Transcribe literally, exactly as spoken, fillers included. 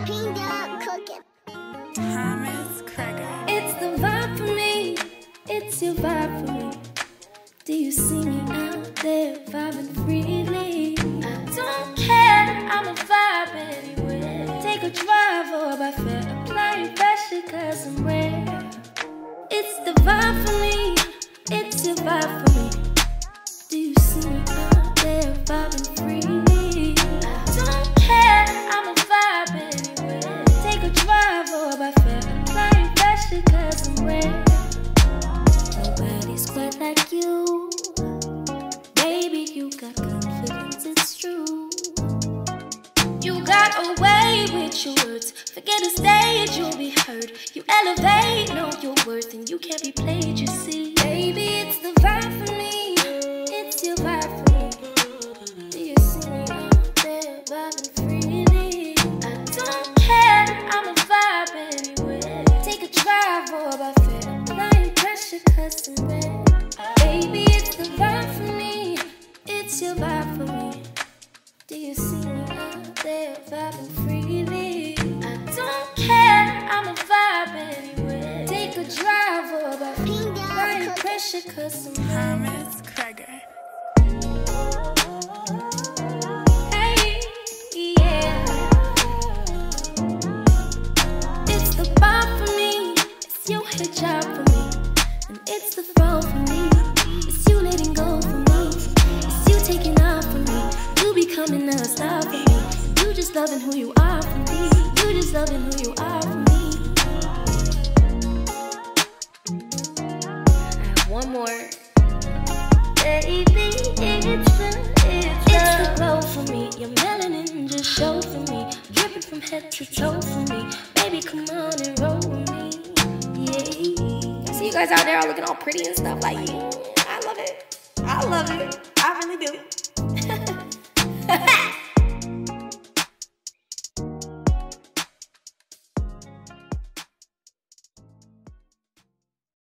Thomas Cracker. It's the vibe for me, it's your vibe for me. Do you see me out there vibing freely? I don't care, I'm a vibe anywhere. Take a drive or by fair, applying pressure cause I'm rare. It's the vibe for me, it's your vibe for me. Do you see me out there vibing freely? I don't care, I'm a vibe anywhere. Take a drive or by fair, applying pressure cause I'm rare. Nobody's quite like you. Baby, you got confidence, it's true. You got away with your words. Forget the stage, you'll be heard. You elevate, know your worth, and you can't be played, you see. Baby, it's the vibe for me. It's your vibe for me. Do you see me out there vibing freely? I don't care, I'm a vibe anywhere. Take a drive or by fair, applying pressure cause I'm rare. Baby, it's the vibe for me. It's your vibe for me. Do you see me out there vibing freely? I don't care, I'm a vibe anywhere. Take a drive or by fair, applying pressure cause I'm rare. Thomas Cracker. Hey, yeah. It's the vibe for me. It's your hijab for me. And it's the flow for me. It's you letting go for me. It's you taking off for me. You becoming a star for me. You just loving who you are for me. You just loving who you are for me. I have one more. Baby, it's the, it's the, it's the glow for me. Your melanin just show for me. Dripping from head to toe for me. Baby, come on and roll with me. Yeah. See you guys out there all looking all pretty and stuff like, yeah, I love it. I love it. I really do.